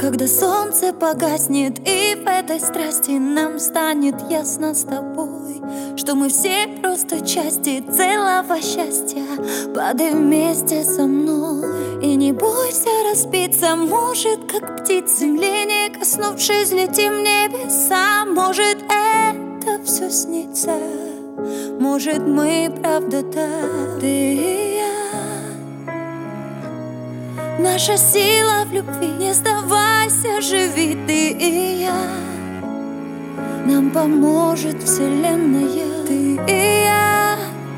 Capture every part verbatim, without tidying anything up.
Когда солнце погаснет, и в этой страсти нам станет ясно с тобой, что мы все просто части целого счастья. Падай вместе со мной и не бойся разбиться. Может, как птиц земли не коснувшись, летим в небеса. Может, это все снится, может, мы правда так, ты и я. Наша сила в любви, не сдавайся, живи, ты и я. Нам поможет вселенная, ты и я.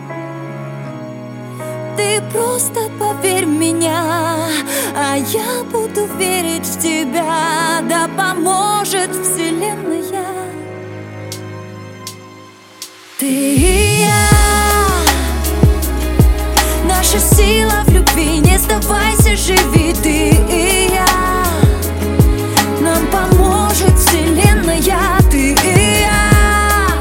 Ты просто поверь в меня, а я буду верить в тебя. Да поможет вселенная, ты и я. Наша сила в любви, не сдавайся, живи, ты и я. Нам поможет вселенная, ты и я.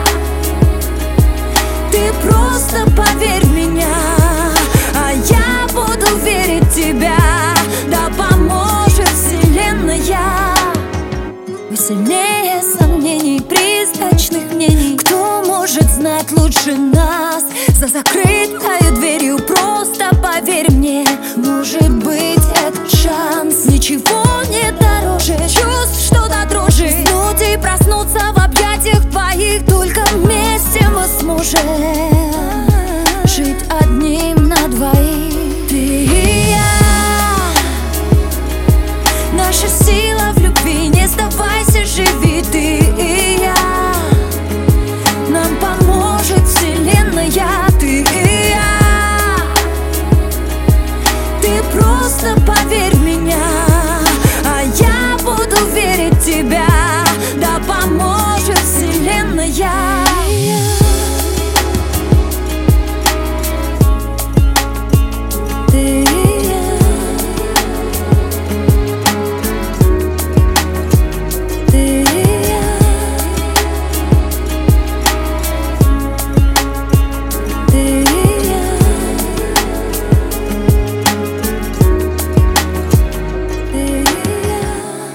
Ты просто поверь в меня, а я буду верить в тебя. Да поможет вселенная. Мы сильнее сомнений, призрачных мнений. Кто может знать лучше нас? За закрытою дверью просто поверь мне, может быть этот шанс. Ничего не дороже чувств, что до дрожи. Уснуть и проснуться в объятиях твоих. Только вместе мы сможем жить одним на двоих, ты и я. Наша сила в любви, не сдавайся, живи, ты и я. Нам поможет вселенная, ты и я. Ты просто поверь в меня, а я буду верить в тебя. Да поможет вселенная. Ты и я. Ты и я. Ты и я. Ты и я.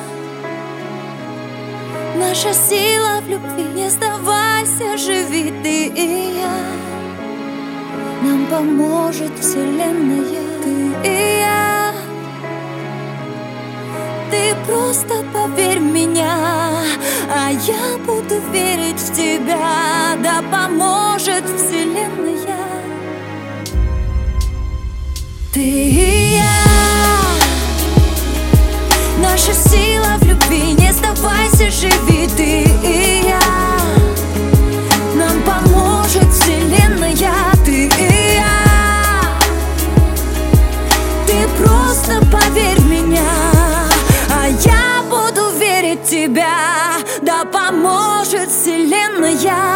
Наша сила в любви, не сдавайся, живи, ты и я. Нам поможет вселенная, ты и я. Ты просто поверь в меня, а я буду верить в тебя. Да поможет вселенная, ты и я. Наша сила в любви, не сдавайся, живи, ты и я. Нам поможет вселенная, ты и я. Ты просто поверь в меня, а я буду верить в тебя. Да поможет вселенная.